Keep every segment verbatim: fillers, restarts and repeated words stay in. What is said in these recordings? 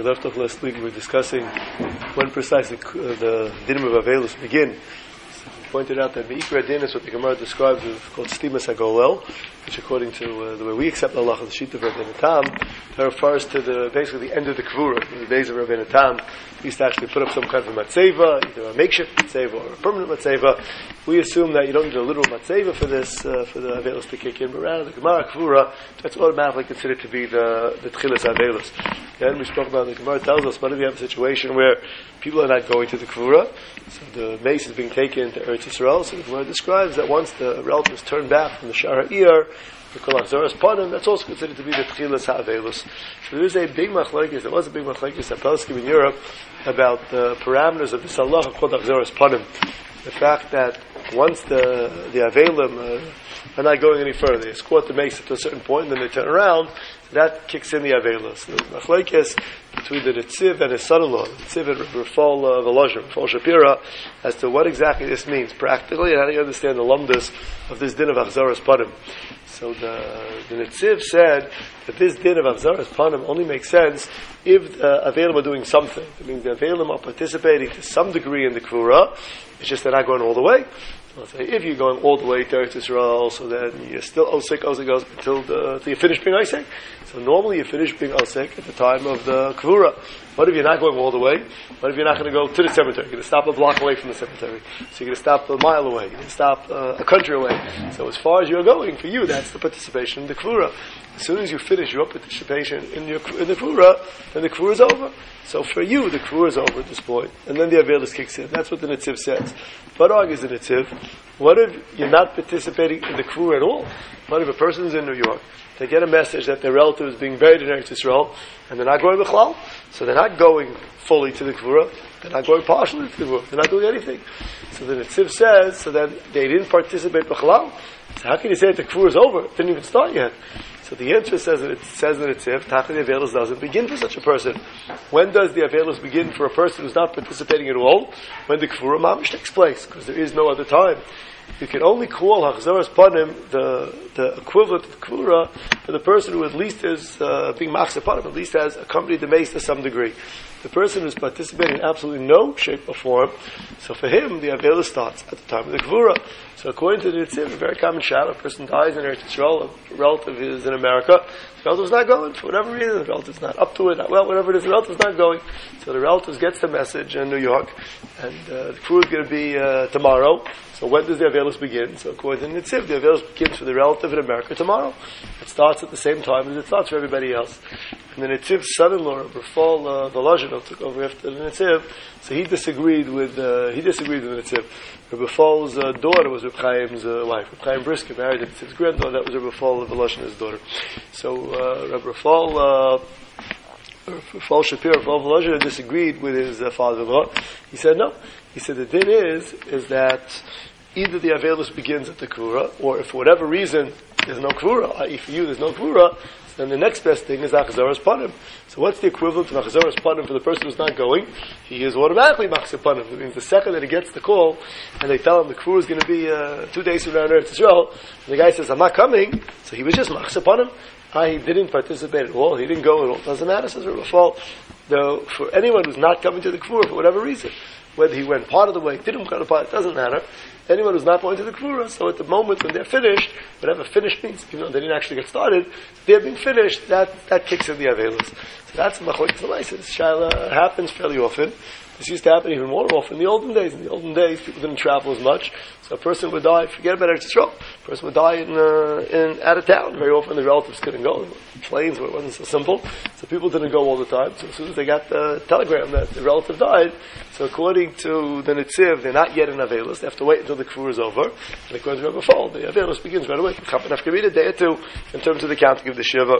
we left off last week, we were discussing when precisely the dinim of Avelus begin. So we pointed out that Meikra Din is what the Gemara describes as called Stimas HaGolel, which according to uh, the way we accept Allah, the Shita of Rabbeinu Tam, that refers to the basically the end of the Kvura. In the days of Rabbeinu Tam, we used to actually put up some kind of a matzeva, either a makeshift matzeva or a permanent matzeva. We assume that you don't need a literal matzeva for this, uh, for the Avelus to kick in, but rather the Gemara Kvura, that's automatically considered to be the, the Tchilas Avelus. Then we spoke about the Gemara tells us, what if you have a situation where people are not going to the Kvura, so the mace is being taken to Eretz Yisrael, so the Gemara describes that once the relatives turn back from the Shara Ir, the Kolach Zoras Panim, that's also considered to be the Tchilas HaAvelus. So there is a big machlekes, there was a big machlekes at Pelskim in Europe about the parameters of the Salah of Kolach Zoras Panim. The fact that once the the Avelim uh, are not going any further, they escort the mace to a certain point, and then they turn around, that kicks in the Avelos. So the machlekes between the Netziv and his son-in-law, the Netziv and Rafal uh, Volozhin, Rafal Shapira, as to what exactly this means practically, and how do you understand the lumdus of this din of Achzaras Panim. So the, the Netziv said that this din of Achzaras Panim only makes sense if the Avelim are doing something. It means the Avelim are participating to some degree in the Kvura, it's just they're not going all the way. I'll say, if you're going all the way to Eretz Yisrael, so then you're still osik, osik, osik until, the, until you finish being osik. So normally you finish being osik at the time of the Kvura. What if you're not going all the way? What if you're not going to go to the cemetery? You're going to stop a block away from the cemetery. So you're going to stop a mile away. You're going to stop uh, a country away. So as far as you're going, for you, that's the participation in the Kvura. As soon as you finish your participation in, your, in the Kvura, then the Kvura is over. So for you, the Kvura is over at this point. And then the Avelus kicks in. That's what the Netziv says. What argues the Netziv? What if you're not participating in the Kvura at all? What if a person's in New York, they get a message that their relative is being buried in Eretz Yisrael, and they're not going B'chlal? So they're not going fully to the Kvura, they're not going partially to the Kvura, they're not doing anything. So the Netziv says, so then they didn't participate B'chlal. So how can you say that the Kvura is over? It didn't even start yet. So the answer says that it says that it's if Tachli Avelus doesn't begin for such a person. When does the Avelus begin for a person who's not participating at all? When the Kvura Mamish takes place, because there is no other time. You can only call Hachzaras Panim the the equivalent of Kvura for the person who at least is uh, being Machzor Panim, at least has accompanied the mace to some degree. The person who's participating in absolutely no shape or form, so for him the Avelus starts at the time of the Kvura. So according to the Netziv, a very common shadow, a person dies in Eretz Yisrael, a relative is in America, the relative's not going for whatever reason, the relative's not up to it, not well, whatever it is, the relative's not going. So the relative gets the message in New York, and uh, the Kvura is going to be uh, tomorrow. So when does the Avelus begin? So according to the Netziv, the Avelus begins for the relative in America tomorrow. It starts at the same time as it starts for everybody else. And the Netziv's son-in-law, Rafal uh, Volozhin, took over after the Netziv, so he disagreed with uh, he disagreed with the Netziv. Rabbi Fal's uh, daughter was Reb Chaim's uh, wife. Reb Chaim Brisker married the Netziv's granddaughter. That was Rabbi Fal Volozhin's daughter. So uh, Rabbi Fal uh, Rafal Shapir, Rafal Volozhin disagreed with his uh, father-in-law. He said no. He said the din is is that either the Avelus begins at the Kvura, or if for whatever reason there's no Kvura, that is for you there's no Kvura, then the next best thing is Achzaras Panim. So what's the equivalent of Achzaras Panim for the person who's not going? He is automatically Machzor Panim. It means the second that he gets the call, and they tell him the Kvura is going to be uh, two days from now in Eretz Yisrael, and the guy says, I'm not coming, so he was just Machzor Panim. Ah, he didn't participate at all, he didn't go at all. Doesn't matter, says Rabbi Fal. Though, for anyone who's not coming to the Kvura for whatever reason, whether he went part of the way, didn't go part, it doesn't matter. Anyone who's not going to the Kvura, so at the moment when they're finished, whatever finished means, even though they didn't actually get started, they're being finished, that, that kicks in the Avelus. So that's Machlokes L'Maaseh. This Shaila happens fairly often. This used to happen even more often in the olden days. In the olden days, people didn't travel as much, so a person would die, forget about Eretz Yisrael, a person would die in, uh, in, out of town. Very often the relatives couldn't go. Planes where it wasn't so simple, so people didn't go all the time. So as soon as they got the telegram that the relative died, so according to the Netziv, they're not yet in Avelus. They have to wait until the Kvura is over. And according to Rabbi Fal, the Avelus begins right away. It can come after a day or two in terms of the counting of the Shiva.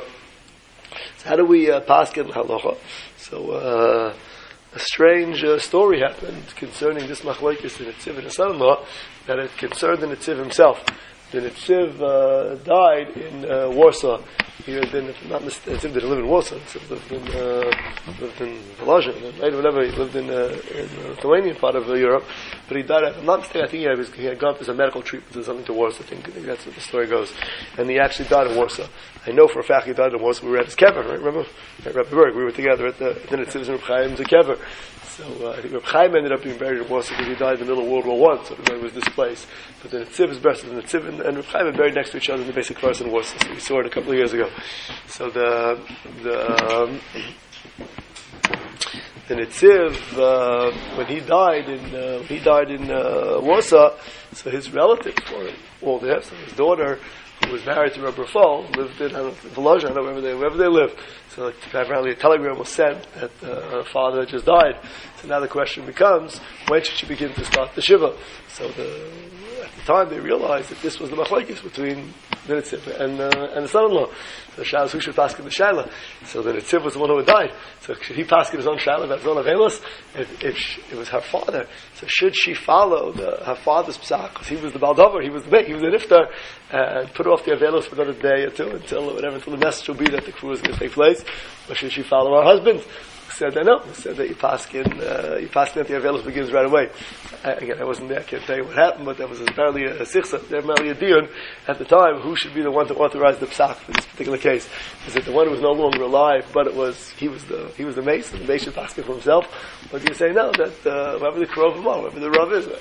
So how do we uh, pass in Halacha? So uh, a strange uh, story happened concerning this machlokes, the Netziv and his son-in-law, that it concerned the Netziv himself. The Netziv uh, died in uh, Warsaw he had been, if I'm not mistaken, Tziv didn't live in Warsaw, Tziv lived in, uh, lived in Volozhin, and later, whatever, he lived in, uh, in the Lithuanian part of uh, Europe, but he died, if I'm not mistaken, I think he had, he had gone for some medical treatment or something to Warsaw, I think, I think that's what the story goes, and he actually died in Warsaw. I know for a fact he died in Warsaw, we were at his kever, right, remember? At Rebbe Berg, we were together at the, then it says in Reb Chaim's kever. So uh, I think Reb Chaim ended up being buried in Warsaw because he died in the middle of World War One, so the was displaced. But then Tziv is buried, and the Tziv and, and Reb Chaim are buried next to each other in the basic forest in Warsaw. So we saw it a couple of years ago. So the the um, the Tziv, uh, when he died in uh, when he died in uh, Warsaw, so his relatives were all there. So his daughter, who was married to Reb Rafal, lived in, I don't know, Volozhin, I don't know, wherever they, wherever they lived. So like, apparently a telegram was sent that uh, her father had just died. So now the question becomes, when should she begin to start the Shiva? So the, at the time they realized that this was the machlokes between the Nitziv and, uh, and the son-in-law. So Shalos, who should pass in the Shaila? So the Nitziv was the one who had died. So should he pass in his own Shaila about his own Avelos? If, if she, it was her father, so should she follow the, her father's psak? Because he was the Baldover, he was the big, he was the Niftar, and put off the Avelos for another day or two until whatever, until the message will be that the crew is going to take place. Or should she follow her husband? Said that no. Said that you paskin, uh, you paskin that the Avelos begins right away. Uh, again, I wasn't there. I can't tell you what happened, but there was apparently a sichsa, apparently a dion at the time. Who should be the one to authorize the psak for this particular case? Is it the one who was no longer alive, but it was he was the he was the mace, and the mace should paskin for himself? Or do you say no, that uh, whoever the krovim are, whoever the rav is,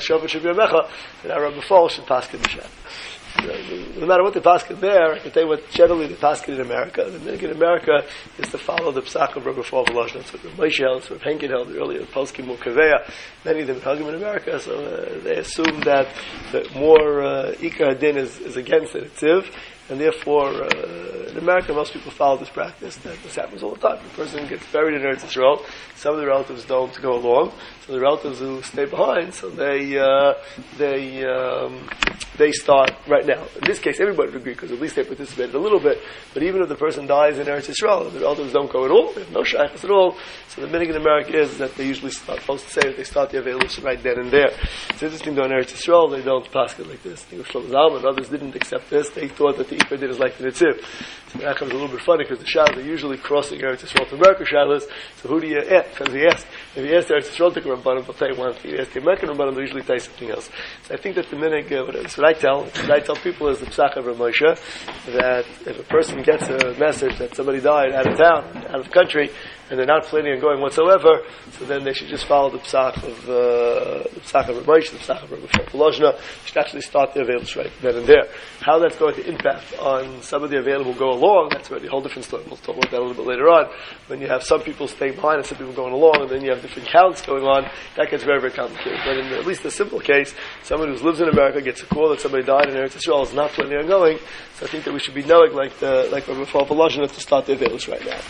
and our Rabbi Fall should paskin the shat. No matter what the paskin there, I can tell you what generally the paskin in America. The minhag in America is to follow the psak of Rabbi Fall Volozhin. That's what Moshe held, that's what Henkin held earlier, Poskim Mukaveya. Many of them hug him in America, so uh, they assume that the more uh, Ikar Hadin is, is against the Nitziv, and therefore uh, in America most people follow this practice. That this happens all the time. The person gets buried in Eretz Yisrael. Some of the relatives don't go along, so the relatives who stay behind, so they uh, they um, they start right now. In this case, everybody would agree because at least they participated a little bit. But even if the person dies in Eretz Yisrael, the relatives don't go at all. They have no shaykhs at all. So the minhag in America is that they usually start, supposed to say that they start the Avelos right then and there. It's interesting though in Eretz Yisrael they don't pass it like this. I think Shlomo Zalman and others didn't accept this. They thought that the Ikar did is like the Nitziv. So that comes a little bit funny because the Shalos are usually crossing Eretz Yisrael to America Shalos. So who do you ask? Because he asked, if he asked Eretz Yisrael to Rabbanim, they'll tell you one thing. If he asked the American Rabbanim, they'll usually tell you something else. So I think that the minhag, uh, what, what I tell, what I tell people is the psak of Rav Moshe, that if a person gets a message that somebody died out of town, out of the country, and they're not planning on going whatsoever, so then they should just follow the psak of uh, the psak of Rav Moshe, the psak of Rav Volozhin. Should actually start the Avelos right then and there. How that's going to impact on some of the Avelos who go along, that's already a whole different story. We'll talk about that a little bit later on. When you have some people staying behind and some people going along, and then you have different counts going on, that gets very, very complicated. But in at least a simple case, someone who lives in America gets a call that somebody died in Eretz Yisrael is not planning on going, so I think that we should be knowing, like the like Rav Volozhin, to start the Avelos right now.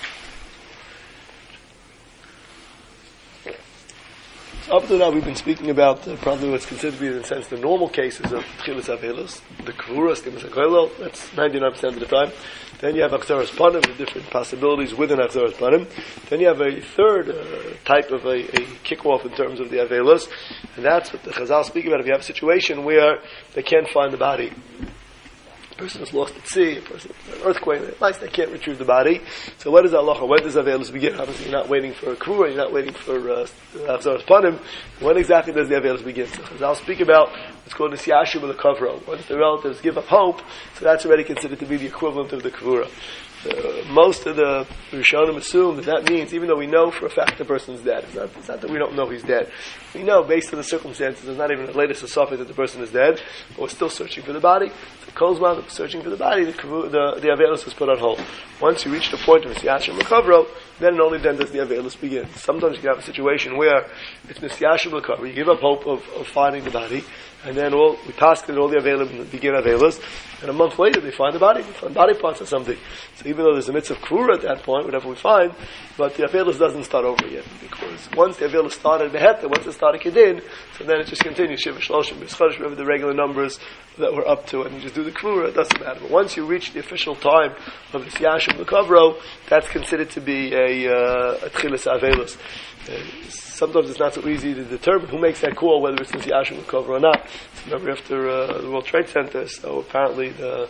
Up to now, we've been speaking about uh, probably what's considered to be, in a sense, the normal cases of Tchilas Avelos, the Kvuras, the Misakoilo, that's ninety-nine percent of the time. Then you have Achzaras Panim, the different possibilities within Achzaras Panim. Then you have a third uh, type of a, a kick-off in terms of the Avelos, and that's what the Chazal speak about. If you have a situation where they can't find the body, a person is lost at sea, a person an earthquake, at least they can't retrieve the body. So what is halacha? When does Avelos begin? Obviously you're not waiting for a Kvura, you're not waiting for Achzaras Panim. When exactly does the Avelos begin? So I'll speak about what's called the Siyashu B'Lekavro. Once the relatives give up hope, so that's already considered to be the equivalent of the Kvura. Uh, most of the Rishonim assume that that means, even though we know for a fact the person's dead, it's not, it's not that we don't know he's dead. We know, based on the circumstances, there's not even the latest assumption that the person is dead, but we're still searching for the body. So Kolzman, searching for the body, the the, the Avelos was put on hold. Once you reach the point of Nisyashim L'Kavro, then and only then does the Avelos begin. Sometimes you can have a situation where it's Nisyashim L'Kavro, you give up hope of, of finding the body, and then all, we task it all the Avelos begin Avelos, and a month later they find the body, they find body parts or something. So even though there's a mitzvah of Kvura at that point, whatever we find, but the Avelos doesn't start over yet, because once the Avelos started Beheta, once it started Kedin, so then it just continues, Shiva Shloshim, B'Schodesh, whatever the regular numbers that we're up to, and you just do the Kvura, it doesn't matter. But once you reach the official time of the Siyashim L'Kavro, that's considered to be a, uh, a Tchilas Avelos. Uh, sometimes it's not so easy to determine who makes that call, whether it's in Siyashim L'Kavro or not. So remember after uh, the World Trade Center, so apparently the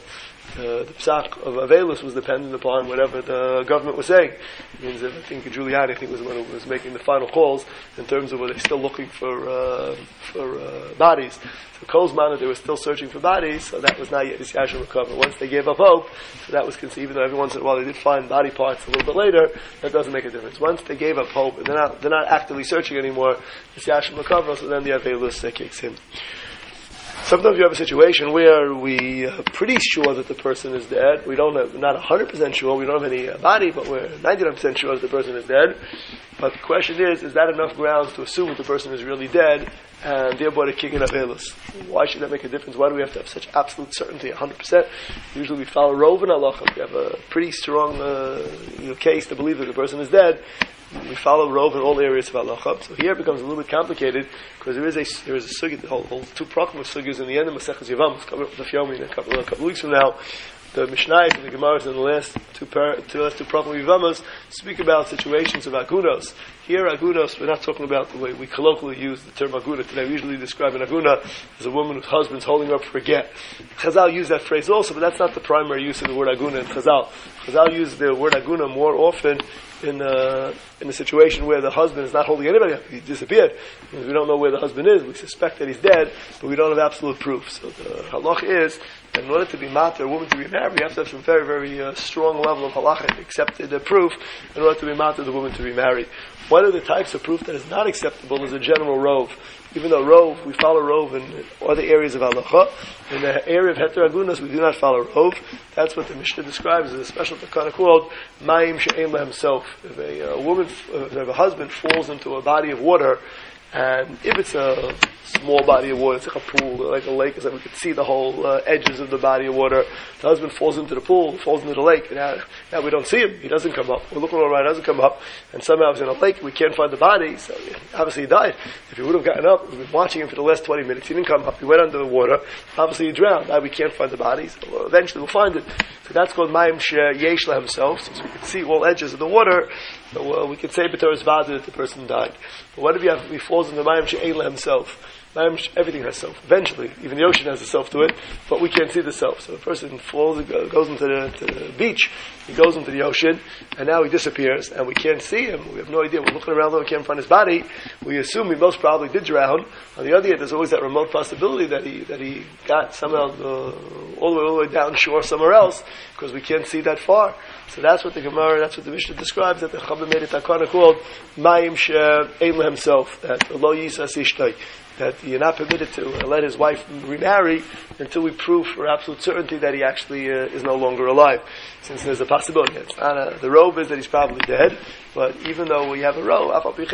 Uh, the psak of Avelus was dependent upon whatever the government was saying. It means that I think Giuliani, I think, was the one who was making the final calls in terms of were they still looking for uh, for uh, bodies. So Kolzman, they were still searching for bodies, so that was not yet this Yashim recover. Once they gave up hope, so that was conceived, even though every once in a while they did find body parts a little bit later, that doesn't make a difference. Once they gave up hope, and they're not, they're not actively searching anymore, this Yashim recover, so then the Avelus uh, kicks in. Sometimes you have a situation where we are pretty sure that the person is dead. We don't have, we're not one hundred percent sure, we don't have any uh, body, but we're ninety-nine percent sure that the person is dead. But the question is, is that enough grounds to assume that the person is really dead, and thereby to kick in Avelus? Why should that make a difference? Why do we have to have such absolute certainty, one hundred percent? Usually we follow Rov and Halacha. We have a pretty strong uh, you know, case to believe that the person is dead. We follow Rov in all areas of halacha. So here it becomes a little bit complicated because there is a there is a sugi, the whole, whole two prokhma sugyas in the end of Maseches Yevamos coming up with the Fyomi in a couple a couple of weeks from now. The Mishnayos and the Gemaras in the last two par, two last two prokhma Yevamos speak about situations of agunos. Here agunos, we're not talking about the way we colloquially use the term aguna today. We usually describe an aguna as a woman whose husband's holding her up for a get. Chazal use that phrase also, but that's not the primary use of the word aguna in Chazal. Chazal use the word aguna more often in a, in a situation where the husband is not holding anybody up. He disappeared. We don't know where the husband is. We suspect that he's dead, but we don't have absolute proof. So the halach is that in order to be mater, a woman to be married, you have to have some very, very uh, strong level of halacha, accepted uh, proof, in order to be mater, the woman to be married. One of the types of proof that is not acceptable is a general rov. Even though rov, we follow rov in other areas of halacha. In the area of heter agunas, we do not follow rov. That's what the Mishnah describes as a special takana called mayim she'ein la himself. If a, a woman, if a husband falls into a body of water, and if it's a small body of water, it's like a pool, like a lake, so we could see the whole uh, edges of the body of water. The husband falls into the pool, falls into the lake, and now, now we don't see him. He doesn't come up. We're looking all around, he doesn't come up, and somehow he's in a lake, we can't find the body, so obviously he died. If he would have gotten up, we've been watching him for the last twenty minutes, he didn't come up, he went under the water, obviously he drowned. Now we can't find the body, so well, eventually we'll find it. So that's called Mayim Yesh La himself, since we can see all edges of the water, so uh, we can say B'Torah's Vada that the person died. But what if he, have, if he falls in the Mayim She'ein La himself? Mayim, everything has self. Eventually, even the ocean has a self to it, but we can't see the self. So a person falls, goes into the, to the beach, he goes into the ocean, and now he disappears, and we can't see him. We have no idea. We're looking around, we can't find his body. We assume he most probably did drown. On the other hand, there's always that remote possibility that he that he got somehow uh, all the way all the way down shore somewhere else, because we can't see that far. So that's what the Gemara, that's what the Mishnah describes, that the Chaba made it takana called Mayim She'ein La himself, that Lo Yisas Ishtay, that you're not permitted to uh, let his wife remarry until we prove for absolute certainty that he actually uh, is no longer alive. Since there's a possibility. It's not a, the rove is that he's probably dead, but even though we have a rove,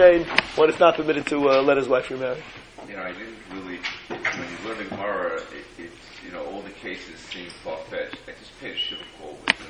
one is not permitted to uh, let his wife remarry. You know, I didn't really, when you learn the Gemara, it, it's, you know, all the cases seem far-fetched. I just paid a shiva call within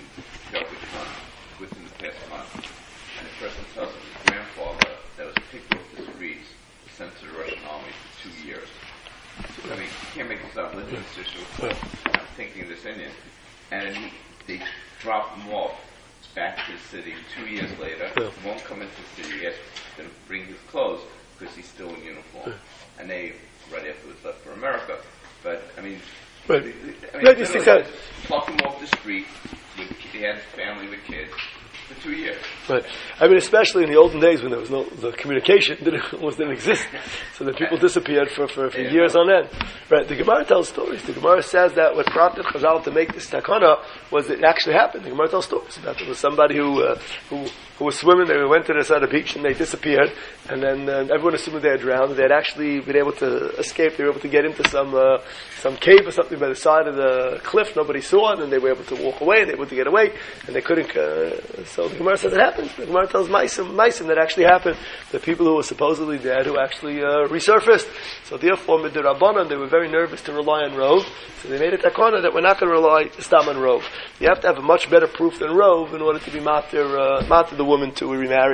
within the past month, and the person tells me his grandfather that was picked off the streets, sent to the Russian army for two years. I mean, you can't make this up. Let's just issue. I'm thinking of this Indian, and he, they drop him off back to the city two years later. Yeah. Won't come into the city. He asks them to bring his clothes because he's still in uniform, yeah. And they right afterwards left for America. But I mean, right. I mean, right, pluck him off the street. With, he had his family with kids for two years. Right. I mean, especially in the olden days when there was no, the communication didn't, almost didn't exist. So that people disappeared for, for, for yeah. years on end. Right. The Gemara tells stories. The Gemara says that what prompted Chazal to make this takana was that it actually happened. The Gemara tells stories about there was somebody who, uh, who, who was swimming, they went to the side of the beach and they disappeared, and then uh, everyone assumed they had drowned. They had actually been able to escape. They were able to get into some, uh, some cave or something by the side of the cliff. Nobody saw it, and they were able to walk away. They were able to get away, and they couldn't, uh, so the Gemara says it happened. The Gemara tells Maisim, Maisim that actually happened. The people who were supposedly dead who actually uh, resurfaced. So therefore, Midirabbanan, they were very nervous to rely on Rov. So they made a takana that we're not going to rely Stam on Rov. You have to have a much better proof than Rov in order to be matir, uh, matir the woman to remarry.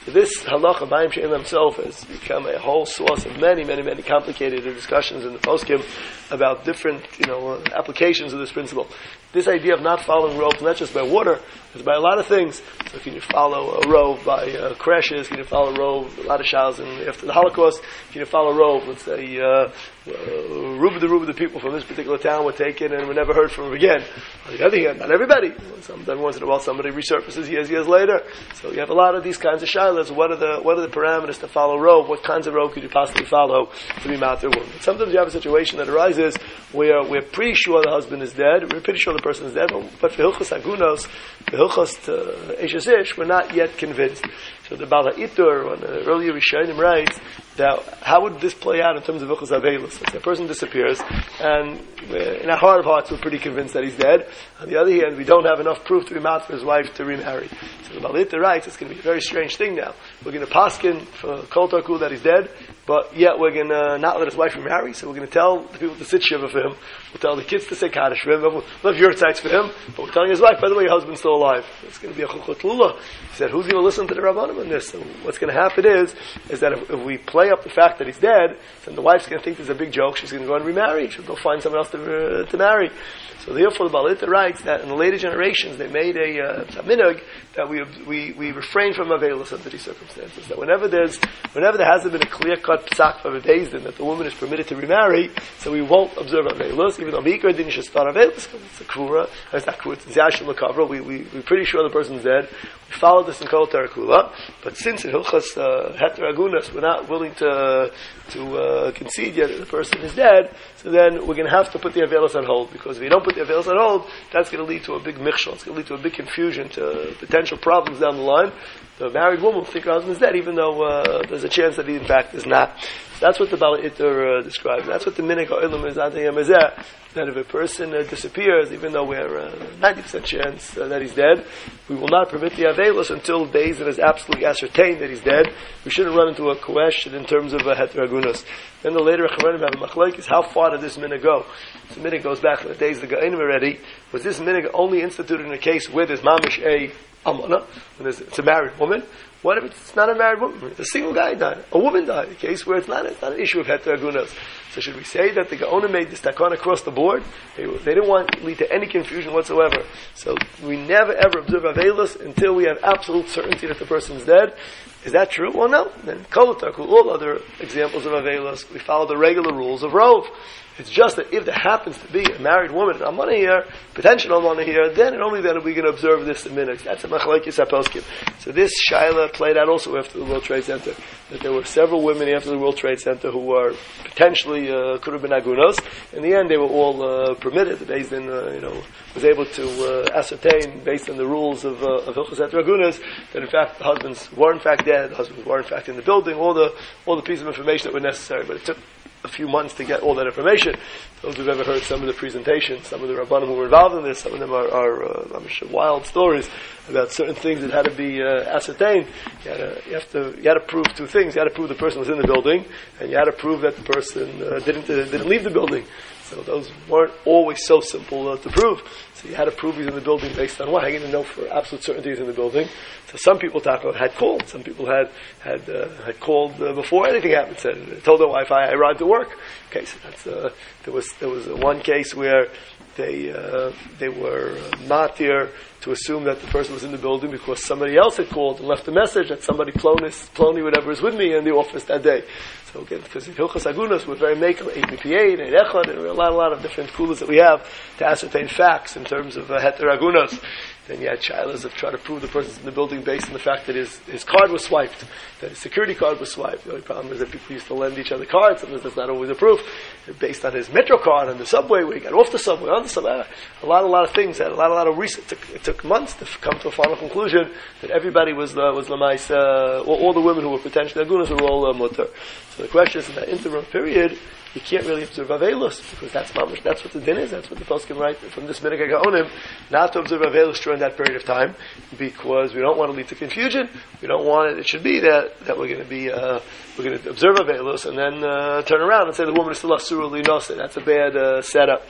So this halacha, Mayim She'en himself, has become a whole source of many, many, many complicated discussions in the poskim about different, you know, uh, applications of this principle. This idea of not following roves, not just by water, it's by a lot of things. So can you follow a rove by uh, crashes? Can you follow a rove, a lot of showers, and after the Holocaust, can you follow a rove? Let's say, uh, uh, Ruba the Ruba, the people from this particular town were taken and were never heard from again. On the other hand, not everybody. Some, every once in a while somebody resurfaces years, years later. So you have a lot of these kinds of shilas. What are the, what are the parameters to follow rove? What kinds of rove could you possibly follow to be matir woman? Sometimes you have a situation that arises where we're pretty sure the husband is dead, we're pretty sure the person is dead, but for Hilchos Agunos, for Hilchos Eishes Ish, we're not yet convinced. So the Baal HaItur, on the earlier Rishonim, writes that how would this play out in terms of Hilchos Aveilus? If a person disappears, and in our heart of hearts we're pretty convinced that he's dead. On the other hand, we don't have enough proof to be mad for his wife to remarry. So the Baal HaItur writes it's going to be a very strange thing now. We're going to paskin for Kol Tarku that he's dead, but yet we're going to not let his wife remarry, so we're going to tell the people to sit shiva for him, we'll tell the kids to say Kaddish for him, we'll have yurtzites for him, but we're telling his wife, by the way, your husband's still alive. It's going to be a chukot lula. He said, who's going to listen to the Rabbanim on this? So what's going to happen is, is that if, if we play up the fact that he's dead, then the wife's going to think there's a big joke, she's going to go and remarry, she'll go find someone else to, uh, to marry. So therefore the Baal HaItur writes that in the later generations they made a, uh, a minhag that we, we, we refrain from aveilus under these circumstances. That whenever there's, whenever there hasn't been a clear-cut psak of a beis din that the woman is permitted to remarry, so we won't observe aveilus, even though Mikra din should start aveilus, because it's a krura, it's not krura, it's yashim l'kavra, we, we, we're pretty sure the person's dead. We follow this in Kol Tarakula, but since in Hilchos uh, Heter Agunas we're not willing to to uh, concede yet that the person is dead, so then we're going to have to put the aveilus on hold, because if you don't put the aveilus on hold, that's going to lead to a big michshol, it's going to lead to a big confusion, to potential problems down the line. The married woman will think her husband's dead, even though uh, there's a chance that he in fact is not. That's what the Baal HaItur uh, describes. That's what the minhag ha'olam is adayam hazeh, that if a person uh, disappears, even though we're uh, ninety percent chance uh, that he's dead, we will not permit the aveilus until days that is absolutely ascertained that he's dead. We shouldn't run into a question in terms of a heter agunas. Then the later Chavarim have a machlokes, how far did this minhag go? The minhag goes back to the days of the Gaonim already. Was this minhag only instituted in a case where there's mamish a almana, when there's, it's a married woman? What if it's not a married woman? A single guy died. A woman died. A case where it's not, it's not an issue of heter agunas. So should we say that the Gaonim made this takon across the board? They, they didn't want to lead to any confusion whatsoever. So we never ever observe aveilus until we have absolute certainty that the person's dead. Is that true? Well, no. Then Kol Tarku, all other examples of aveilus, we follow the regular rules of rove. It's just that if there happens to be a married woman, an almana here, potential almana here, then and only then are we going to observe this in minutes. That's a machlokes haposkim. So this shaila played out also after the World Trade Center. That there were several women after the World Trade Center who were potentially uh, could have been agunos. In the end, they were all uh, permitted. The beis din, uh, you know, was able to uh, ascertain based on the rules of uh, of Hilchos Heter Agunas that in fact the husbands were in fact dead, the husbands were in fact in the building. All the all the pieces of information that were necessary, but it took a few months to get all that information. Those who've ever heard some of the presentations, some of the Rabbanim who were involved in this, some of them are, are uh, I'm sure, wild stories about certain things that had to be uh, ascertained. You, had to, you have to, you had to prove two things. You had to prove the person was in the building, and you had to prove that the person uh, didn't uh, didn't leave the building. So those weren't always so simple uh, to prove. So you had to prove he's in the building based on what? How are you going to know for absolute certainty he's in the building? So some people had called. Some people had had uh, had called uh, before anything happened. Said, told their wife, I, I arrived at work. Okay, so that's uh, there was there was one case where they uh, they were matir to assume that the person was in the building because somebody else had called and left a message that somebody Plonis, Plony, whatever, is with me in the office that day. So again, because in Hilchos Agunas we're very makel, eight B P eight, eight Echad, and a lot, a lot of different kulas that we have to ascertain facts in terms of uh, Heter Agunas. Then you had shilas of trying to prove the person's in the building based on the fact that his, his card was swiped, that his security card was swiped. The only problem is that people used to lend each other cards, and that's not always a proof. Based on his metro card on the subway, where he got off the subway, on the subway, a lot, a lot of things, had a lot, a lot of research. It took, it took months to come to a final conclusion that everybody was uh, was lamais, uh, all, all the women who were potentially agunas were all uh, mutter. So the question is, in that interim period, you can't really observe Aveilus, because that's mamish, that's what the din is, that's what the poskim write from this minhag ha'onim, not to observe Aveilus during that period of time, because we don't want to lead to confusion. We don't want it, it should be that, that we're going to be, uh, we're going to observe Aveilus and then, uh, turn around and say the woman is still asur li nose. That's a bad, uh, setup.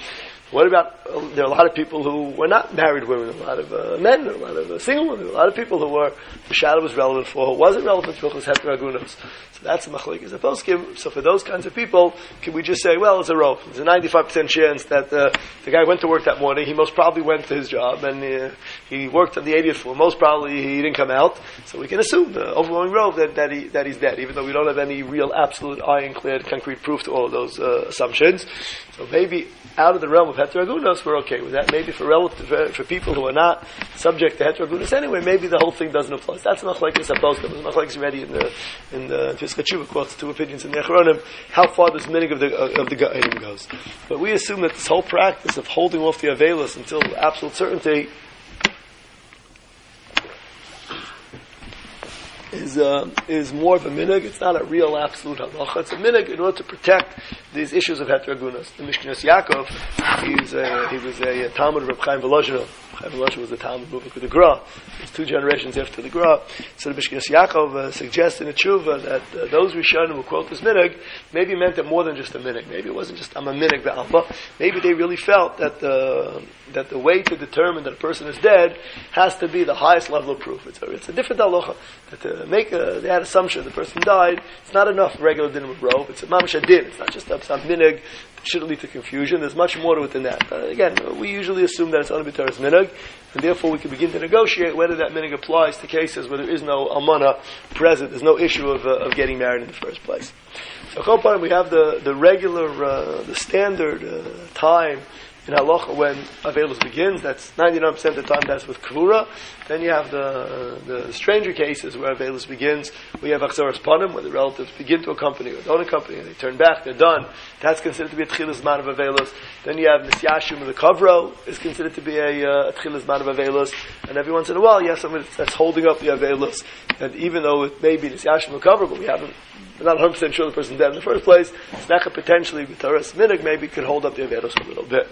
What about, uh, there are a lot of people who were not married women, a lot of uh, men, a lot of uh, single women, a lot of people who were, the shadow was relevant for, who wasn't relevant for Hilchos Heter Agunos. So that's a machlokes a poskim. So for those kinds of people, can we just say, well, it's a rov. There's a ninety-five percent chance that uh, the guy went to work that morning, he most probably went to his job, and uh, he worked on the eightieth floor. Most probably he didn't come out. So we can assume, the overwhelming rov, that, that, he, that he's dead, even though we don't have any real, absolute, ironclad, concrete proof to all of those uh, assumptions. So maybe out of the realm of Heter Agunos, we're okay with that. Maybe for relative, for, for people who are not subject to Heter Agunos anyway, maybe the whole thing doesn't apply. That's machlokes supposed to. Machlokes already in the in the Fiskei Tshuva quotes two opinions in the Achronim how far this minig of the uh, of the Ga'inim goes. But we assume that this whole practice of holding off the Avelis until absolute certainty is uh, is more of a minig. It's not a real absolute halacha. It's a minig in order to protect these issues of Heter Agunos. The Mishnas Yaakov, he's a, he was a, a Talmud of Reb Chaim Volozhin. Chaim Volozhin was a Talmud moving to the Gra. It's two generations after the Gra. So the Mishnas Yaakov uh, suggests in a tshuva that uh, those Rishonim who quote this minig maybe meant it more than just a minig. Maybe it wasn't just I'm a minig be'alma. Maybe they really felt that the that the way to determine that a person is dead has to be the highest level of proof. It's a, it's a different halacha. That to make a, they had assumption the person died, it's not enough regular din of rov. It's a mamash din. It's not just a some minig that shouldn't lead to confusion. There's much more to it than that. Uh, again, we usually assume that it's only b'teres minig, and therefore we can begin to negotiate whether that minig applies to cases where there is no almana present. There's no issue of uh, of getting married in the first place. So, Chopin, we have the the regular, uh, the standard uh, time in halacha when Avelos begins. That's ninety-nine percent of the time that's with Kvura. Then you have the uh, the stranger cases where Avelos begins. We have Achzaras Panim, where the relatives begin to accompany or don't accompany, and they turn back, they're done. That's considered to be a Tchilas Man of Avelos. Then you have Nisyashim of the Kavro, is considered to be a uh, Tchilas Man of Avelos. And every once in a while, you have somebody that's holding up the Avelos. And even though it may be Nisyashim of the Kavro, but we haven't, we're not one hundred percent sure the person's dead in the first place, Snecha potentially, with Taras Minig, maybe could hold up the Avelos a little bit.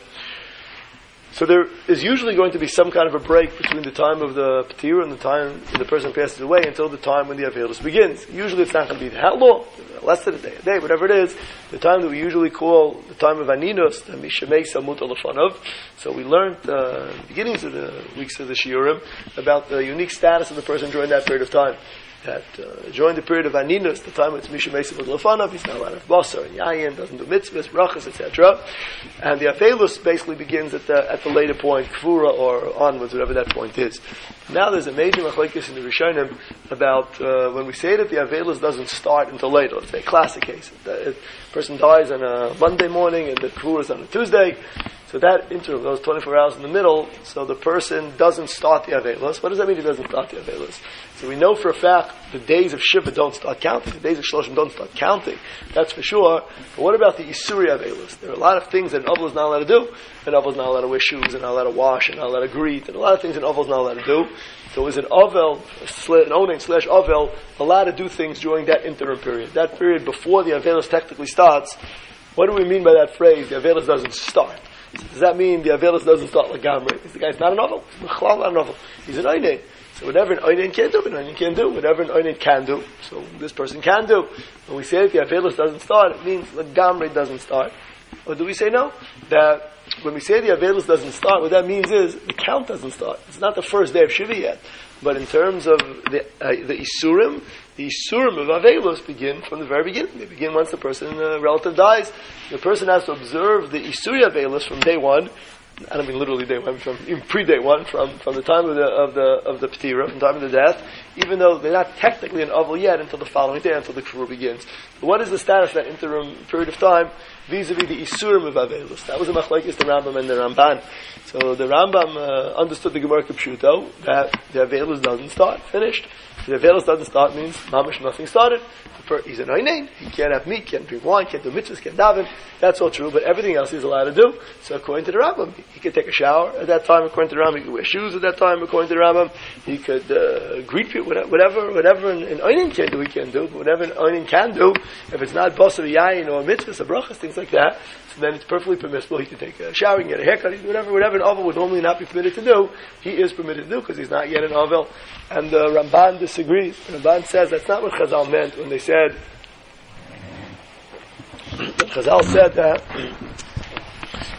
So there is usually going to be some kind of a break between the time of the P'tira and the time when the person passes away until the time when the Avelos begins. Usually it's not going to be that long, less than a day, a day, whatever it is, the time that we usually call the time of Aninus, the Mishamei Samut Alafanov. So we learned uh, in the beginnings of the weeks of the Shiurim about the unique status of the person during that period of time. That uh, during the period of Aninus, the time when it's Misha Meisiv with Lefanav, he's not allowed to have Basar and Yayin, doesn't do mitzvahs, brachas, et cetera. And the Afelus basically begins at the at the later point, Kvura or onwards, whatever that point is. Now there's a major machlokes in the Rishonim about uh, when we say that the Afelus doesn't start until later. Let's say a classic case. The person dies on a Monday morning and the Kvura is on a Tuesday. So that interval, those twenty-four hours in the middle, so the person doesn't start the Avelos. What does that mean he doesn't start the Avelos? So we know for a fact the days of Shiva don't start counting, the days of Shloshim don't start counting, that's for sure. But what about the Isuri Avelos? There are a lot of things that an Ovel is not allowed to do. An Ovel is not allowed to wear shoes, and not allowed to wash, and not allowed to greet, and a lot of things an Ovel is not allowed to do. So is an Ovel, an Onen slash Ovel, allowed to do things during that interim period? That period before the Avelos technically starts, what do we mean by that phrase, the Avelos doesn't start? Does that mean the Avelos doesn't start like Gamri? The guy's not a novel. He's not a novel. He's an Oinen. So whatever an Oinen can do, an Oinen can do. Whatever an Oinen can do, so this person can do. When we say that the Avelos doesn't start, it means the Gamri doesn't start. Or do we say no? That when we say the Avelos doesn't start, what that means is the count doesn't start. It's not the first day of Shiva yet. But in terms of the uh, the Isurim, the Isurim of Avelos begin from the very beginning. They begin once the person, uh, relative dies. The person has to observe the Isuri Avelos from day one. I don't mean literally day one, from even pre-day one, from, from the time of the of the of the P'tira, from the time of the death, even though they're not technically an Ovel yet until the following day, until the Kfur begins. But what is the status of that interim period of time vis-a-vis the Isurim of Avelos? That was a machlokes the Rambam and the Ramban. So the Rambam uh, understood the Gemara Kipshuto that the Avelos doesn't start, finished. The Avelos doesn't start means mamash nothing started. He's an Oinen. He can't have meat, can't drink wine, can't do mitzvahs, can't daven. That's all true, but everything else he's allowed to do. So according to the Rambam, he could take a shower at that time. According to the Rambam, he could wear shoes at that time. According to the Rambam, he could uh, greet people, whatever, whatever an, an Oinen can do, he can do. But whatever an Oinen can do, if it's not basar yayin or mitzvahs or brachas, things like that, so then it's perfectly permissible. He can take a shower, he can get a haircut, whatever, whatever an Ovel would normally not be permitted to do, he is permitted to do because he's not yet an Ovel. And the uh, Ramban disagrees. The Ramban says that's not what Chazal meant when they said. Chazal said that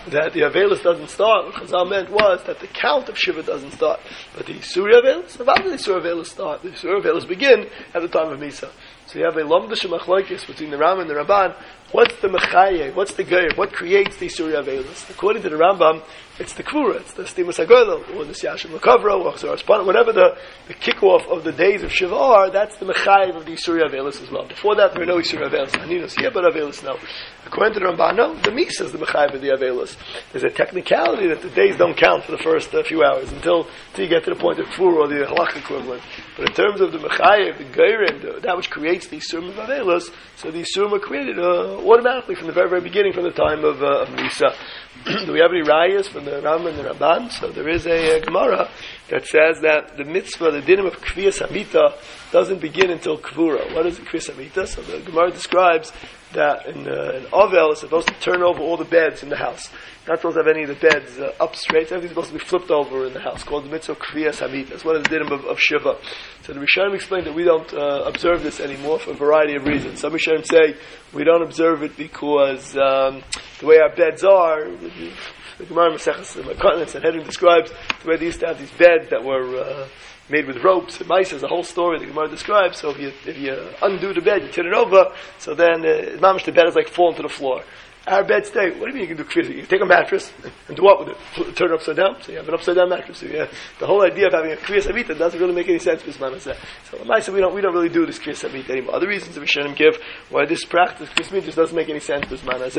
that the Avelis doesn't start. What Chazal meant was that the count of Shiva doesn't start. But the Surya Avelis, how do the Surya Avelis start? The Surya Avelis begin at the time of Misa. So you have a Lomdash Machlokes between the Ram and the Ramban. What's the Mechaye? What's the Geir? What creates the Surya Avelis? According to the Rambam, it's the Kvura, it's the Stimas HaGodel, or the Siyashim L'Kavra, or Chazar Espan, whatever the, the kickoff of the days of Shiva are, that's the Mechaye of the Surya Avelis as well. Before that, there are no Surya Avelis. Aninos here, but Avelis no. According to the Ramban, no, the Misa is the Mechaye of the Avelis. There's a technicality that the days don't count for the first uh, few hours until, until you get to the point of Kvura, or the Halach equivalent. But in terms of the Mechaye, the Geir, and the, that which creates the Surya Avelis, so the Surya are created uh, automatically from the very, very beginning, from the time of, uh, of Misa. Do we have any rayas from the Ram and the Ramban? So there is a, a Gemara that says that the mitzvah, the dinim of Kviyas Hamita, doesn't begin until Kvura. What is Kviyas Hamita? So the Gemara describes that in, uh, in Ovel is supposed to turn over all the beds in the house. Not supposed to have any of the beds uh, up straight. Everything's supposed to be flipped over in the house, called the mitzvah Kviyas Hamita. That's one of the dinim of, of Shiva. So the Rishonim explained that we don't uh, observe this anymore for a variety of reasons. Some Rishonim say we don't observe it because um, the way our beds are, the Gemara Maseches Continents and Hedron describes the way they used to have these beds that were uh, made with ropes and mice. There's a whole story the Gemara describes. So if you if you undo the bed, you turn it over, so then uh, mamish the bed is like falling to the floor. Our beds stay. What do you mean you can do kfir? You can take a mattress and do what with it? Turn it upside down. So you have an upside down mattress. So yeah, the whole idea of having a kfir savita doesn't really make any sense. So Maisa, we don't we don't really do this kfir savita anymore. Other reasons that we shouldn't give why this practice kfir savita just doesn't make any sense.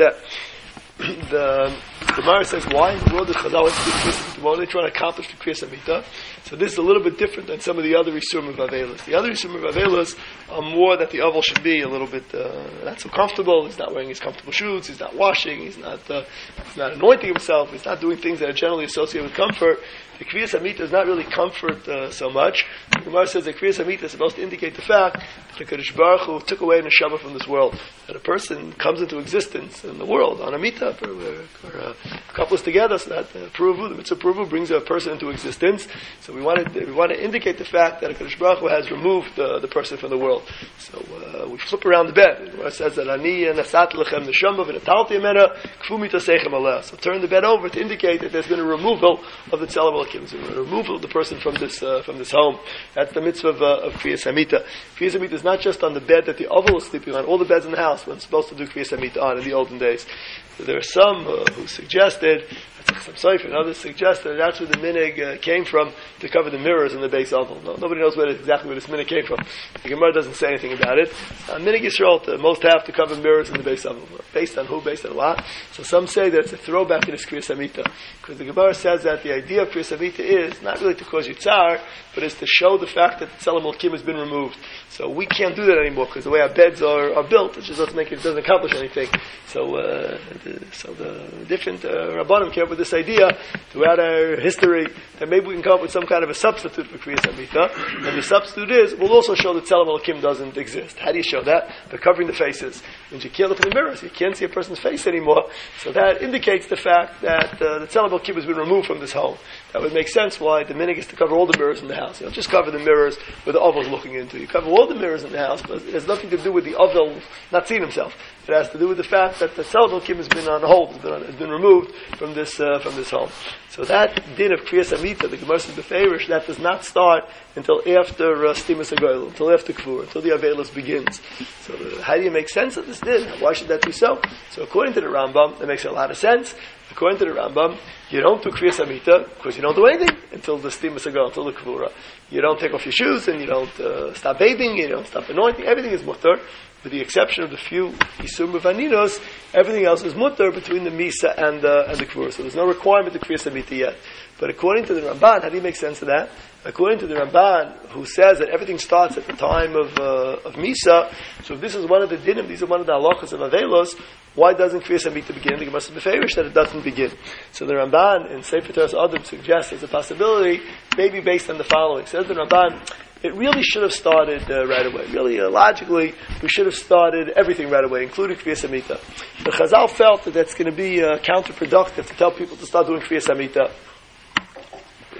The Gemara says, why in the world does Chazal want to do kfir savita? Why are they trying to accomplish the kfir savita? So this is a little bit different than some of the other Yisurim of Avelis. The other Yisurim of Avelis are more that the Aval should be a little bit uh, not so comfortable. He's not wearing his comfortable shoes. He's not washing. He's not uh, he's not anointing himself. He's not doing things that are generally associated with comfort. The Kriyas Hamita is not really comfort uh, so much. The Gemara says that Kriyas Hamita is supposed to indicate the fact that the Kadosh Baruch Hu took away neshama from this world. That a person comes into existence in the world on a meetup, or, or uh, couples together, so that uh, Puruvu, the mitzvah Puruvu, brings a person into existence. So we want to we want to indicate the fact that a Kadosh Baruch Hu has removed uh, the person from the world. So uh, we flip around the bed. The Gemara says that Ani nasat lechem neshama v'natalti amena kfu mitasechem aleh. So turn the bed over to indicate that there's been a removal of the tzelem. A removal of the person from this uh, from this home. That's the mitzvah of, uh, of Kriyas Hamita. Kriyas Hamita is not just on the bed that the Oval is sleeping on. All the beds in the house we're supposed to do Kriyas Hamita on in the olden days. So there are some uh, who suggested, some Sefer and others suggested that that's where the minig uh, came from to cover the mirrors in the base oval. No, nobody knows where exactly where this minig came from. The Gemara doesn't say anything about it. Uh, minig Yisrael, uh, most have to cover mirrors in the base oval. Based on who? Based on what? So some say that it's a throwback to this Kriyas Hamita. Because the Gemara says that the idea of Kriyas Hamita is not really to cause you tsar, but is to show the fact that the Tzelem Elkim has been removed. So we can't do that anymore because the way our beds are, are built, it just doesn't make it, it doesn't accomplish anything. So, uh, the, so the different uh, Rabbanim came up with this idea throughout our history that maybe we can come up with some kind of a substitute for Kriyas Hamita. And the substitute is, we'll also show that Tzelem Elkim doesn't exist. How do you show that? By covering the faces. When you can't look in the mirrors, you can't see a person's face anymore. So that indicates the fact that uh, the Tzelem Elkim has been removed from this home. That would make sense why the minig is to cover all the mirrors in the house. You don't just cover the mirrors where the oval is looking into. You cover all the mirrors in the house, but it has nothing to do with the oval not seeing himself. It has to do with the fact that the Tzelem Elkim has been on hold, has been, on, has been removed from this uh, from this home. So that din of Kriyas Hamita, the Gemara says beferish, that does not start until after uh, Stimas HaGoyel, until after Kvur, until the Avelis begins. So uh, how do you make sense of this din? Why should that be so? So according to the Rambam, that makes a lot of sense. According to the Rambam, you don't do Kriyas Hamita because you don't do anything until the Stimas HaGoyel, until the Kvura. You don't take off your shoes and you don't uh, stop bathing, you don't stop anointing. Everything is mutter, with the exception of the few Yisum of Aninos. Everything else is mutter between the Misa and, uh, and the Kvura. So there's no requirement to Kriyas Hamita yet. But according to the Ramban, how do you make sense of that? According to the Ramban, who says that everything starts at the time of uh, of Misa, so if this is one of the dinim, these are one of the halachas of Avelos, why doesn't Kriyas Hamita begin? The Gemara says beferish that it doesn't begin. So the Ramban in Sefer Teras Adam suggests as a possibility, maybe based on the following. Says the Ramban, it really should have started uh, right away. Really, uh, logically, we should have started everything right away, including Kriyas Hamita. But Chazal felt that that's going to be uh, counterproductive to tell people to start doing Kriyas Hamita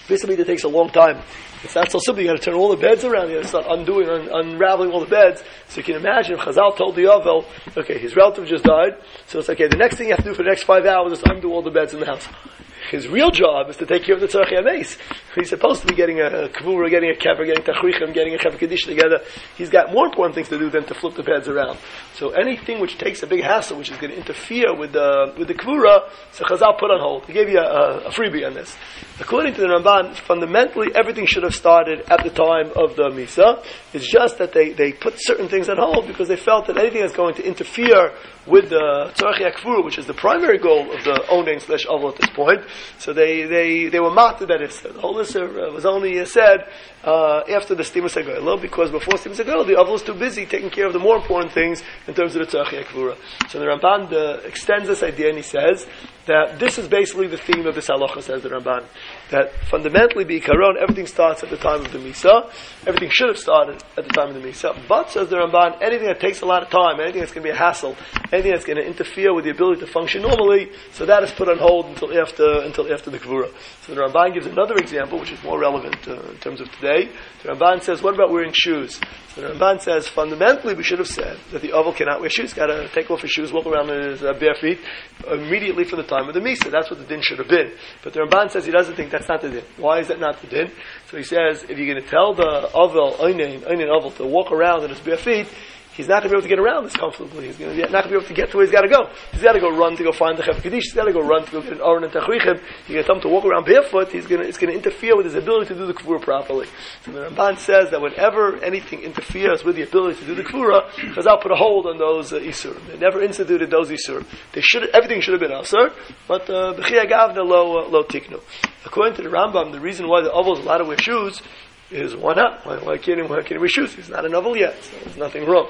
Basically, it takes a long time. It's not so simple. You got to turn all the beds around. You got to start undoing, un- unraveling all the beds. So you can imagine if Chazal told the Yovel, okay, his relative just died, so it's okay. The next thing you have to do for the next five hours is undo all the beds in the house. His real job is to take care of the tzarech yameis. He's supposed to be getting a kvura, getting a kever, getting tachrichim, getting a chever kaddish together. He's got more important things to do than to flip the beds around. So anything which takes a big hassle, which is going to interfere with the with the kvura, so Chazal put on hold. He gave you a, a freebie on this. According to the Ramban, fundamentally everything should have started at the time of the Misa. It's just that they, they put certain things on hold because they felt that anything that's going to interfere with the tzarech yakvura, which is the primary goal of the oning slash avol at this point. So they, they, they were matter that is. The whole Isser was only uh, said uh, after the Stimus HaGoylo, because before Stimus HaGoylo, the avol was too busy taking care of the more important things in terms of the tzarech yakvura. So the Ramban uh, extends this idea and he says that this is basically the theme of this halacha, says the Ramban. That fundamentally, b'ikaron, everything starts at the time of the Misa. Everything should have started at the time of the Misa. But, says the Ramban, anything that takes a lot of time, anything that's going to be a hassle, anything that's going to interfere with the ability to function normally, so that is put on hold until after until after the Kvura. So the Ramban gives another example, which is more relevant uh, in terms of today. The Ramban says, what about wearing shoes? So the Ramban says, fundamentally, we should have said that the Oval cannot wear shoes. Got to take off his shoes, walk around in his uh, bare feet immediately from the time of the Misa. That's what the din should have been. But the Ramban says he doesn't think that's not the din. Why is that not the din? So he says, if you're going to tell the Oval, Einin, Einin Oval, to walk around in his bare feet, he's not going to be able to get around this comfortably. He's going to be, not going to be able to get to where he's got to go. He's got to go run to go find the Chev Kaddish. He's got to go run to go get an Aron and Tachrichim. You get him to walk around barefoot. He's going to, it's going to interfere with his ability to do the Kvura properly. So the Ramban says that whenever anything interferes with the ability to do the Kvura, Chazal put a hold on those uh, Isur. They never instituted those Isur. They should, everything should have been Asur, but B'chiyah Gavna lo, uh, lo tiknu. According to the Rambam, the reason why the Oval is allowed to wear shoes is why not? Why, why can't he, why can't he wear shoes? He's not an Oval yet, so there's nothing wrong.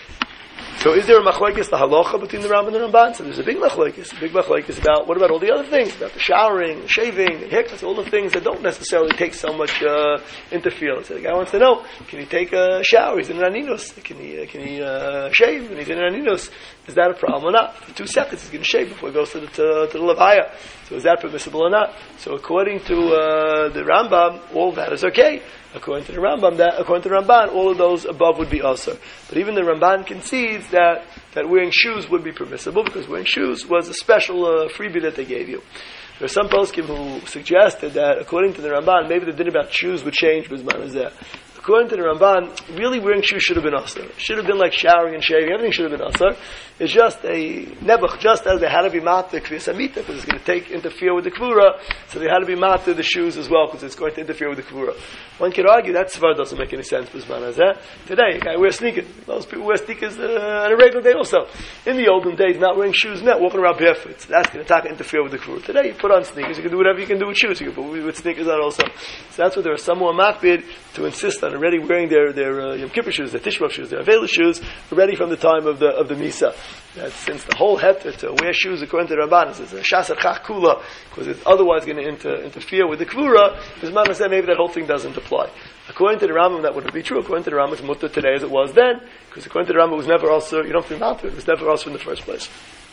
So is there a machlokes, the halacha between the Rambam and the Ramban? So there's a big machlokes, a big machlokes about, what about all the other things, about the showering, the shaving, the haircuts, all the things that don't necessarily take so much uh, interference. So the guy wants to know, can he take a shower? He's in an aninus. Can he, uh, can he uh, shave when he's in an aninus? Is that a problem or not? For two seconds he's going to shave before he goes to the, to, to the levaya. So is that permissible or not? So according to uh, the Rambam, all that is okay. According to the Rambam, that according to the Ramban, all of those above would be asur. But even the Ramban concedes that, that wearing shoes would be permissible because wearing shoes was a special uh, freebie that they gave you. There are some poskim who suggested that according to the Ramban, maybe the din about shoes would change with Manazeh. According to the Ramban, really wearing shoes should have been asur. It should have been like showering and shaving. Everything should have been asur. It's just a nebuch, just as they had to be matir kvias amita because it's going to take interfere with the kvura, so they had to be matir the shoes as well because it's going to interfere with the kvura. One could argue that svar doesn't make any sense for Zman. Today, a guy wears sneakers. Most people wear sneakers uh, on a regular day also. In the olden days, not wearing shoes, not walking around barefoot. So that's going to interfere with the kvura. Today, you put on sneakers. You can do whatever you can do with shoes. You can put with sneakers on also. So that's what there are some more makbid to insist on already wearing their their uh, Yom Kippur shoes, their Tishbav shoes, their Avela shoes, ready from the time of the of the Misa. That since the whole heter to wear shoes according to the Rabban is a shasar chach kula, because it's otherwise going to inter, interfere with the kvura, as man said, maybe that whole thing doesn't apply. According to the Rambam, that wouldn't be true. According to the Rambam, it's mutter today as it was then, because according to the Rambam, it was never also, you don't think about it, it was never also in the first place.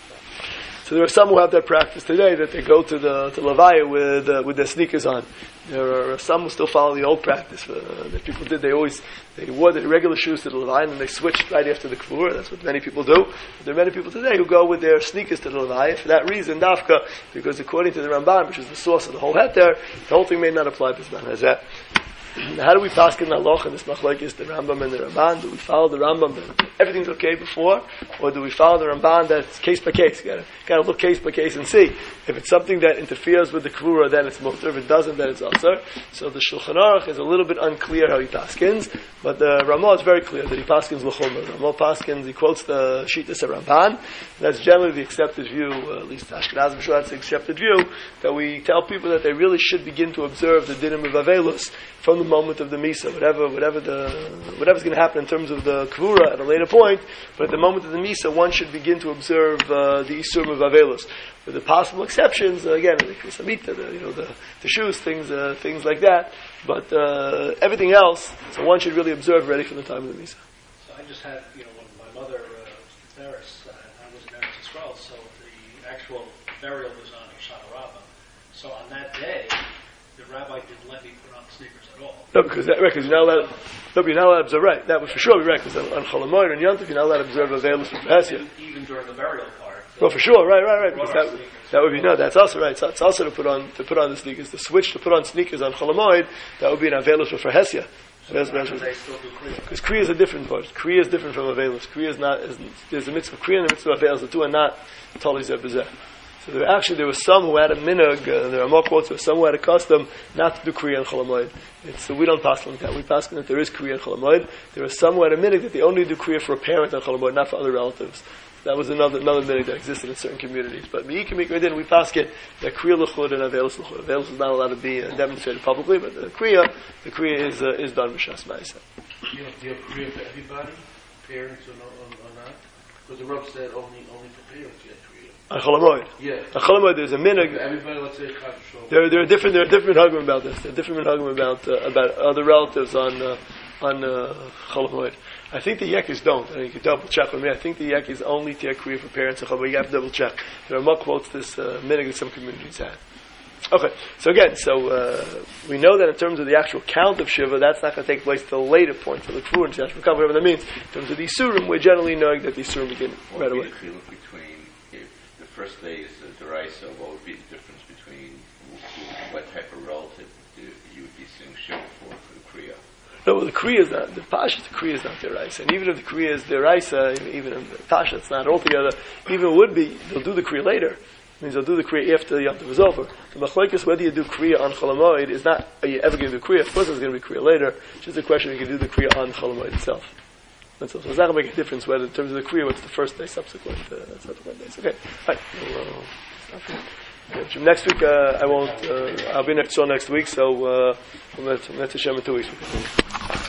So there are some who have that practice today that they go to the to Levaya with uh, with their sneakers on. There are some who still follow the old practice uh, that people did. They always they wore their regular shoes to the Levaya and they switched right after the Kvura. That's what many people do. But there are many people today who go with their sneakers to the Levaya for that reason, Dafka, because according to the Ramban, which is the source of the whole heter, the whole thing may not apply to Bisman Hazeh. How do we pass in halacha in this machlokes, the Rambam and the Ramban? Do we follow the Rambam that everything's okay before, or do we follow the Ramban that's case by case? You gotta, gotta look case by case and see. If it's something that interferes with the kvura, then it's mutter. If it doesn't, then it's asur. So the Shulchan Aruch is a little bit unclear how he paskins, but the Ramah is very clear that he paskins l'chumrah. Ramah paskins, he quotes the Shittas Ramban. That's generally the accepted view, uh, at least Ashkenazim Shul, that's the accepted view, that we tell people that they really should begin to observe the dinim of Avelus from the moment of the Misa, whatever, whatever the, whatever's going to happen in terms of the Kvura at a later point, but at the moment of the Misa, one should begin to observe uh, the Isurim of Avelus. With the possible exceptions, uh, again, the Krisamita, the, you know, the, the shoes, things, uh, things like that, but uh, everything else, so one should really observe ready for the time of the Misa. So I just had, you know, when my mother uh, was in Paris, uh, I was in Paris as well, so the actual burial was on Hoshana Rabbah. So on that day, the rabbi didn't let me put on sneakers at all. No, because that, right, because you're not allowed. No, but you're not allowed to observe. Right, that would for sure be right. Because on Chol Hamoed and Yom Tov, you're not allowed to observe Aveilus for Hesya. Even during the burial part. Well, for sure, right, right, right. Because that, that would be no. That's also right. So it's also to put on to put on the sneakers. The switch to put on sneakers on Chol Hamoed, that would be an Aveilus for Hesya. Because Kriya is a different part. Kriya is different from Aveilus. Kriya is not. Is, there's a mitzvah of Kriya and a mitzvah of Aveilus. The two are not totally zeh b'zeh. So there actually there were some who had a minhag, uh, there are more quotes, there were some who had a custom not to do Kriya and Chol Hamoed. So we don't pass like that. We pass that there is Kriya and Chol Hamoed. There are some who had a minhag that they only do Kriya for a parent and Chol Hamoed, not for other relatives. That was another another minhag that existed in certain communities. But Me'ik and Mikra we pass it that Kriya l'chud and Aveilus l'chud. Aveilus is not allowed to be uh, demonstrated publicly, but the Kriya, the Kriya is uh, is done b'shas ma'aseh. Do you have, do you have Kriya for everybody, parents or not? Or, or not? Because the Rav said only only for parents you have Kriya. On Chol Hamoed. Yeah. On Chol Hamoed, there's a minhag. Everybody, let's say, there, there are different. There are different minhagim about this. There are different minhagim about uh, about other relatives on uh, on uh, Chol Hamoed. I think the Yekis don't. I mean, you can double check with me. I think the Yekis only take Kriya for parents and Chol Hamoed. You have to double check. There are more quotes this uh, minhag that some communities have. Okay, so again, so uh, we know that in terms of the actual count of Shiva, that's not going to take place till a later point, till the Kfur and Shashma Kav, whatever that means. In terms of the Isurim, we're generally knowing that the Isurim begin what right away. Between if the first day is the Deraisa, what would be the difference between what type of relative you would be seeing Shiva for, for the Kriya? No, well, the Kriya is not, the Pasha, the Kriya is not Deraisa. And even if the Kriya is Deraisa, even if the Pasha, it's not altogether, even it would be, they'll do the Kriya later. It means they'll do the Kriya after the Yom Tov is over. The Machlokes, whether you do Kriya on Chol Hamoed, is not, are you ever going to do Kriya? Of course there's going to be Kriya later. It's just a question if you can do the Kriya on Chol Hamoed itself. That's all. So it's not going to make a difference whether in terms of the Kriya, what's the first day, subsequent, uh, subsequent days. Okay. Fine. We'll, uh, stop here. Next week, uh, I won't, uh, I'll be next show next week, so, uh, we'll let, let Hashem in two weeks.